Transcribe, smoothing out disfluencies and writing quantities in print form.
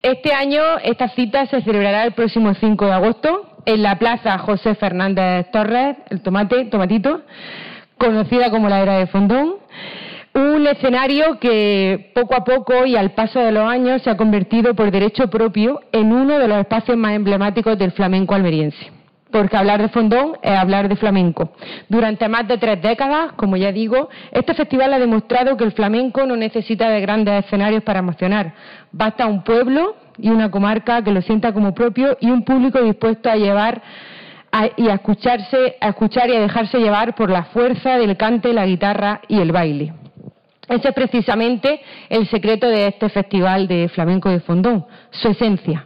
Este año esta cita se celebrará el próximo 5 de agosto en la Plaza José Fernández Torres, el Tomatito, conocida como la Era de Fondón, un escenario que poco a poco y al paso de los años se ha convertido por derecho propio en uno de los espacios más emblemáticos del flamenco almeriense. Porque hablar de Fondón es hablar de flamenco. Durante más de 3 décadas, como ya digo, este festival ha demostrado que el flamenco no necesita de grandes escenarios para emocionar. Basta un pueblo y una comarca que lo sienta como propio y un público dispuesto a escuchar y a dejarse llevar por la fuerza del cante, la guitarra y el baile. Ese es precisamente el secreto de este festival de flamenco de Fondón, su esencia.